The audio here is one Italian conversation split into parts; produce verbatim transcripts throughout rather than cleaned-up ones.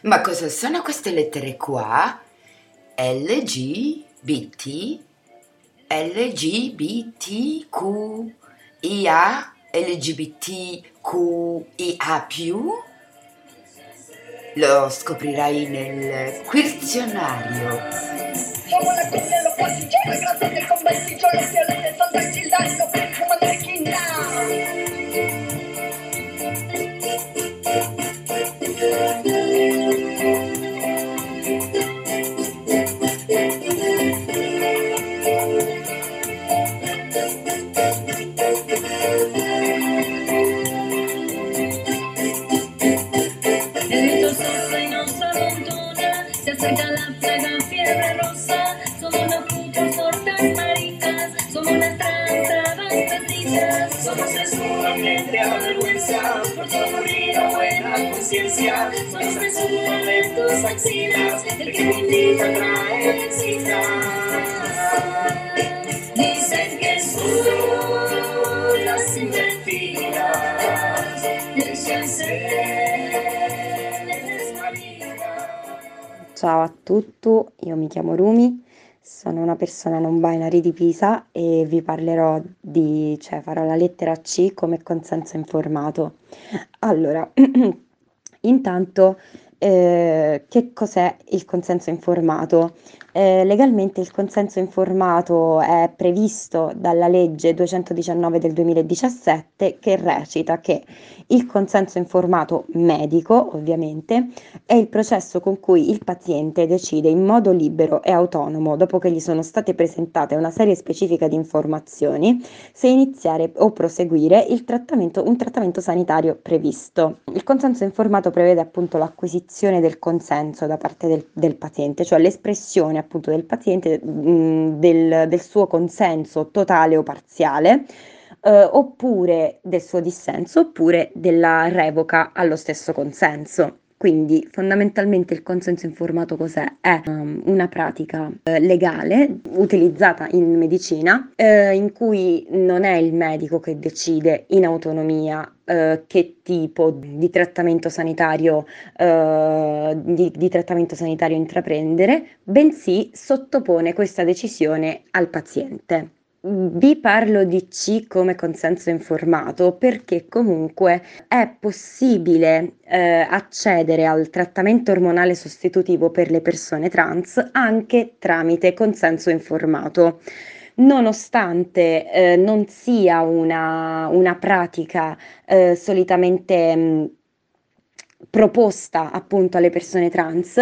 Ma cosa sono queste lettere qua? L G B T, L G B T Q I A, L G B T Q I A più? Lo scoprirai nel quizionario. Somos la cumbia, los pasillos, gracias del conventillo, los violetes son de Gildan, los perfumes de esquina. El viento sopla y nos amontona, se acerca la plaga, fiebre rosa. Somos los putos hortas maricas, somos las tranzas bastecitas. Somos sexualmente avergüenzados por todo ruido, buena conciencia. Somos de tus axilas, el que te invita trae citas. Dicen que son las invertidas, Ciao a tutti, io mi chiamo Rumi, sono una persona non binary di Pisa e vi parlerò di, cioè farò la lettera C come consenso informato. Allora, intanto, eh, che cos'è il consenso informato? Eh, legalmente il consenso informato è previsto dalla legge duecentodiciannove del duemiladiciassette, che recita che il consenso informato medico, ovviamente, è il processo con cui il paziente decide in modo libero e autonomo, dopo che gli sono state presentate una serie specifica di informazioni, se iniziare o proseguire il trattamento, un trattamento sanitario previsto. Il consenso informato prevede appunto l'acquisizione del consenso da parte del, del paziente, cioè l'espressione appunto del paziente mh, del, del suo consenso totale o parziale, eh, oppure del suo dissenso, oppure della revoca allo stesso consenso. Quindi fondamentalmente il consenso informato cos'è? È um, una pratica eh, legale utilizzata in medicina, eh, in cui non è il medico che decide in autonomia eh, che tipo di trattamento sanitario, eh, di, di trattamento sanitario intraprendere, bensì sottopone questa decisione al paziente. Vi parlo di C come consenso informato perché comunque è possibile eh, accedere al trattamento ormonale sostitutivo per le persone trans anche tramite consenso informato, nonostante eh, non sia una, una pratica eh, solitamente mh, proposta appunto alle persone trans.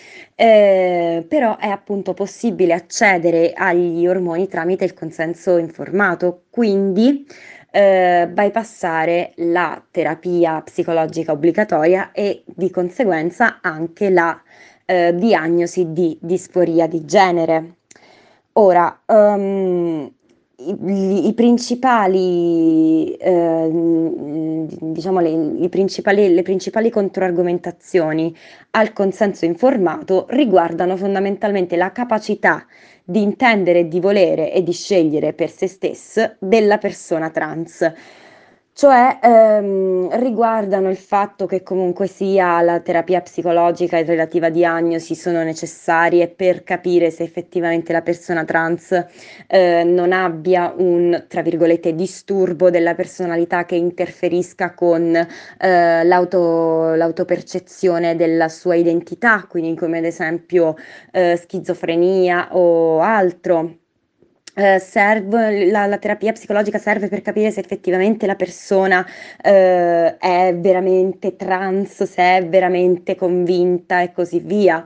Eh, però è appunto possibile accedere agli ormoni tramite il consenso informato, quindi eh, bypassare la terapia psicologica obbligatoria e di conseguenza anche la eh, diagnosi di disforia di genere. Ora, um, i, i principali, eh, diciamo le, i principali, le principali controargomentazioni al consenso informato riguardano fondamentalmente la capacità di intendere, di volere e di scegliere per se stesso della persona trans. Cioè ehm, riguardano il fatto che comunque sia la terapia psicologica e relativa diagnosi sono necessarie per capire se effettivamente la persona trans eh, non abbia un, tra virgolette, disturbo della personalità che interferisca con eh, l'auto, l'autopercezione della sua identità, quindi come ad esempio eh, schizofrenia o altro. Eh, serve, la, la terapia psicologica serve per capire se effettivamente la persona eh, è veramente trans, se è veramente convinta e così via.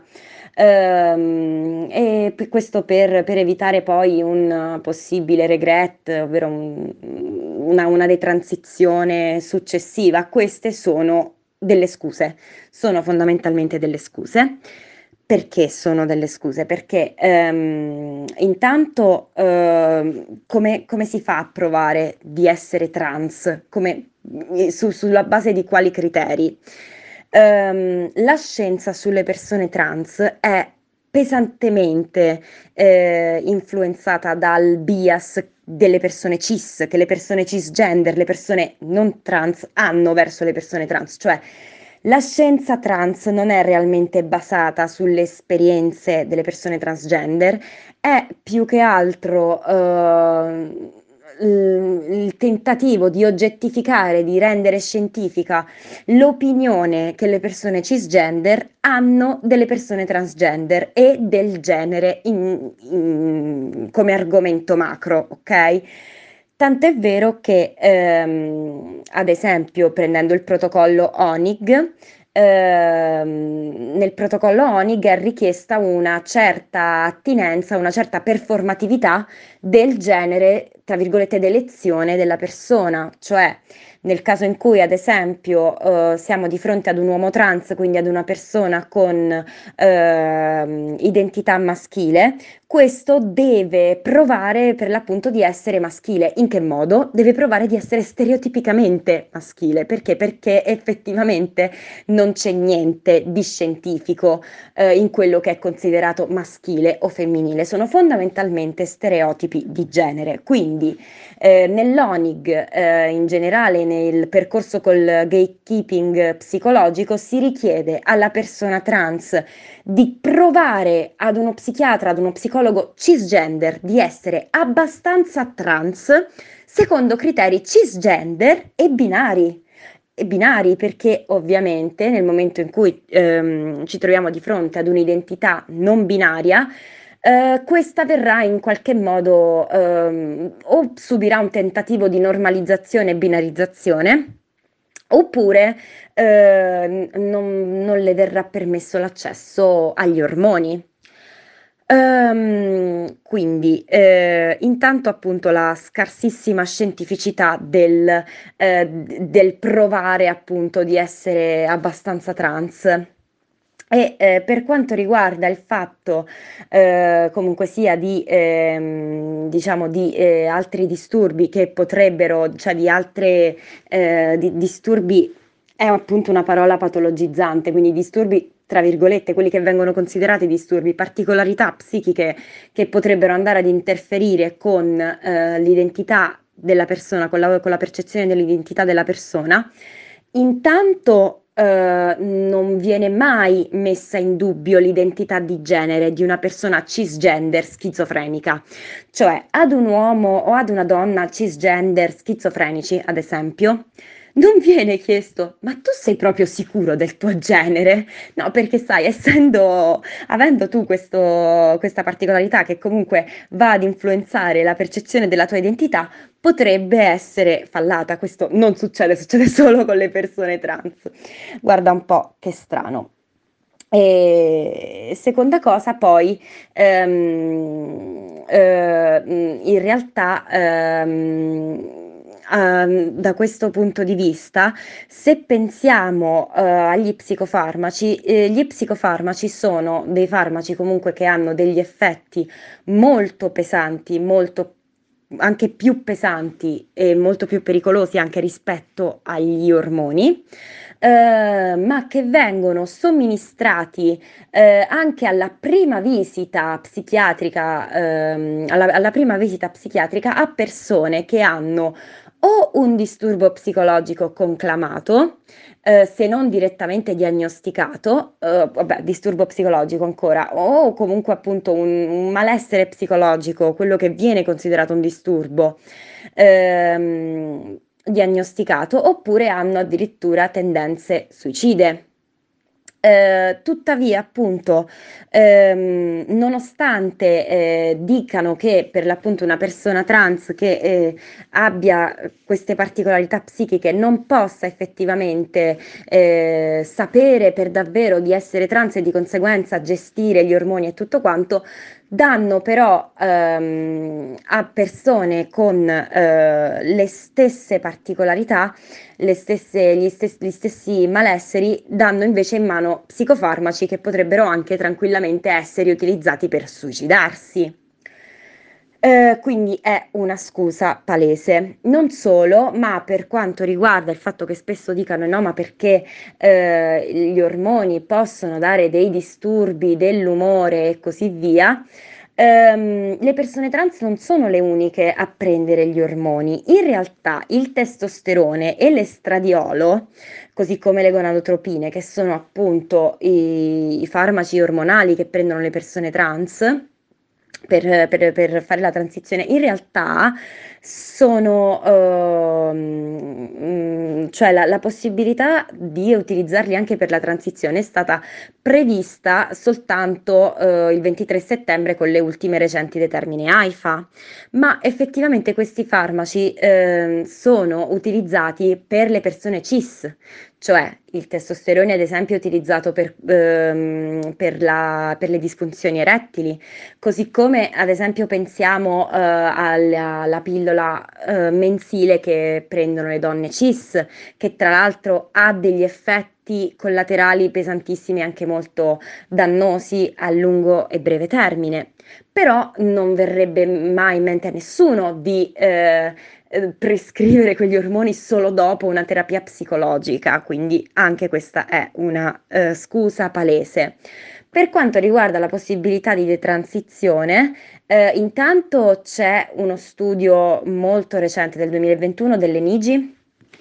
Ehm, e p- questo per, per evitare poi un possibile regret, ovvero un- una, una detransizione successiva. Queste sono delle scuse, sono fondamentalmente delle scuse. Perché sono delle scuse? Perché ehm, intanto ehm, come, come si fa a provare di essere trans? Come, su- sulla base di quali criteri? Ehm, la scienza sulle persone trans è pesantemente eh, influenzata dal bias delle persone cis, che le persone cisgender, le persone non trans hanno verso le persone trans, cioè La scienza trans non è realmente basata sulle esperienze delle persone transgender, è più che altro eh, il il tentativo di oggettificare, di rendere scientifica l'opinione che le persone cisgender hanno delle persone transgender e del genere in- in- come argomento macro, ok? Tant'è vero che, ehm, ad esempio, prendendo il protocollo O N I G, ehm, nel protocollo O N I G è richiesta una certa attinenza, una certa performatività del genere, tra virgolette, d'elezione della persona, cioè nel caso in cui, ad esempio, eh, siamo di fronte ad un uomo trans, quindi ad una persona con ehm, identità maschile, questo deve provare per l'appunto di essere maschile. In che modo? Deve provare di essere stereotipicamente maschile. Perché? Perché effettivamente non c'è niente di scientifico eh, in quello che è considerato maschile o femminile. Sono fondamentalmente stereotipi di genere. Quindi eh, nell'O N I G, eh, in generale nel percorso col gatekeeping psicologico, si richiede alla persona trans di provare ad uno psichiatra, ad uno psicologo cisgender di essere abbastanza trans secondo criteri cisgender e binari. E binari perché ovviamente nel momento in cui ehm, ci troviamo di fronte ad un'identità non binaria, eh, questa verrà in qualche modo ehm, o subirà un tentativo di normalizzazione e binarizzazione, oppure eh, non, non le verrà permesso l'accesso agli ormoni. Ehm, quindi, eh, intanto appunto la scarsissima scientificità del, eh, d- del provare appunto di essere abbastanza trans. E eh, per quanto riguarda il fatto eh, comunque sia di, ehm, diciamo, di eh, altri disturbi che potrebbero, cioè di altre eh, di- disturbi, è appunto una parola patologizzante, quindi disturbi, tra virgolette, quelli che vengono considerati disturbi, particolarità psichiche che potrebbero andare ad interferire con eh, l'identità della persona, con la, con la percezione dell'identità della persona. Intanto eh, non viene mai messa in dubbio l'identità di genere di una persona cisgender schizofrenica, cioè ad un uomo o ad una donna cisgender schizofrenici, ad esempio, non viene chiesto, ma tu sei proprio sicuro del tuo genere? No, perché sai, essendo, avendo tu questo, questa particolarità che comunque va ad influenzare la percezione della tua identità, potrebbe essere fallata. Questo non succede, succede solo con le persone trans. Guarda un po', che strano. E seconda cosa, poi, ehm, eh, in realtà, ehm, ehm, da questo punto di vista, se pensiamo, eh, agli psicofarmaci, eh, gli psicofarmaci sono dei farmaci comunque che hanno degli effetti molto pesanti, molto anche più pesanti e molto più pericolosi anche rispetto agli ormoni, eh, ma che vengono somministrati eh, anche alla prima visita psichiatrica, ehm, alla, alla prima visita psichiatrica a persone che hanno o un disturbo psicologico conclamato, eh, se non direttamente diagnosticato, eh, vabbè, disturbo psicologico ancora, o comunque appunto un, un malessere psicologico, quello che viene considerato un disturbo, ehm, diagnosticato, oppure hanno addirittura tendenze suicide. Eh, tuttavia, appunto, ehm, nonostante eh, dicano che per l'appunto una persona trans che eh, abbia queste particolarità psichiche non possa effettivamente eh, sapere per davvero di essere trans e di conseguenza gestire gli ormoni e tutto quanto, danno però ehm, a persone con eh, le stesse particolarità, le stesse, gli, stes- gli stessi malesseri, danno invece in mano psicofarmaci che potrebbero anche tranquillamente essere utilizzati per suicidarsi. Eh, quindi è una scusa palese. Non solo, ma per quanto riguarda il fatto che spesso dicano no, ma perché eh, gli ormoni possono dare dei disturbi dell'umore e così via, ehm, le persone trans non sono le uniche a prendere gli ormoni. In realtà il testosterone e l'estradiolo così come le gonadotropine, che sono appunto i, i farmaci ormonali che prendono le persone trans per, per- per fare la transizione. In realtà sono, ehm, mm, cioè la, la possibilità di utilizzarli anche per la transizione è stata prevista soltanto eh, il ventitré settembre con le ultime recenti determine AIFA, ma effettivamente questi farmaci ehm, sono utilizzati per le persone cis, cioè il testosterone ad esempio è utilizzato per, ehm, per la- per le disfunzioni erettili, così come ad esempio pensiamo eh, alla, alla pillola eh, mensile che prendono le donne cis, che tra l'altro ha degli effetti collaterali pesantissimi e anche molto dannosi a lungo e breve termine. Però non verrebbe mai in mente a nessuno di eh, eh, prescrivere quegli ormoni solo dopo una terapia psicologica, quindi anche questa è una eh, scusa palese. Per quanto riguarda la possibilità di detransizione, eh, intanto c'è uno studio molto recente del duemilaventuno dell'Enigi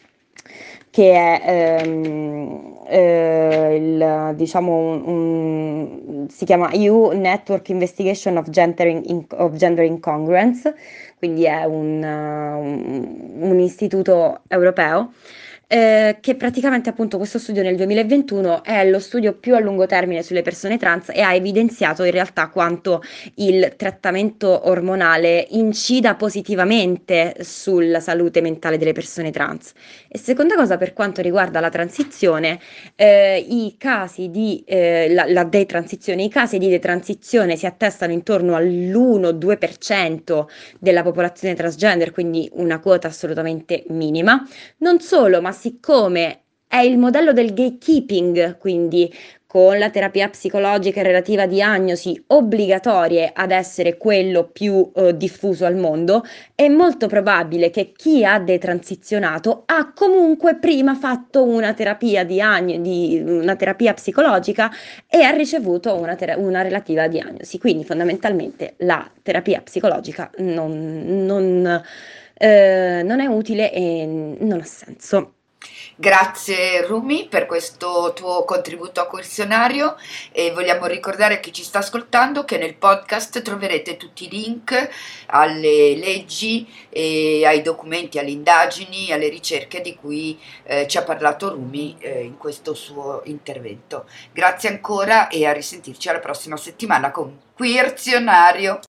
che è ehm, eh, il, diciamo, un, un- si chiama E U Network Investigation of Gender, In- of Gender Incongruence, quindi è un, uh, un- un istituto europeo. Eh, che praticamente appunto questo studio nel duemilaventuno è lo studio più a lungo termine sulle persone trans e ha evidenziato in realtà quanto il trattamento ormonale incida positivamente sulla salute mentale delle persone trans. E seconda cosa, per quanto riguarda la transizione, eh, i casi di eh, la, la detransizione, i casi di detransizione si attestano intorno all'uno due per cento della popolazione transgender, quindi una quota assolutamente minima. Non solo, ma siccome è il modello del gatekeeping, quindi con la terapia psicologica e relativa diagnosi obbligatorie ad essere quello più eh, diffuso al mondo, è molto probabile che chi ha detransizionato ha comunque prima fatto una terapia, diagno- di, una terapia psicologica e ha ricevuto una, tera- una relativa diagnosi. Quindi fondamentalmente la terapia psicologica non, non, eh, non è utile e non ha senso. Grazie Rumi per questo tuo contributo a questionario e vogliamo ricordare a chi ci sta ascoltando che nel podcast troverete tutti i link alle leggi e ai documenti, alle indagini, alle ricerche di cui eh, ci ha parlato Rumi eh, in questo suo intervento. Grazie ancora e a risentirci alla prossima settimana con Queerzionario.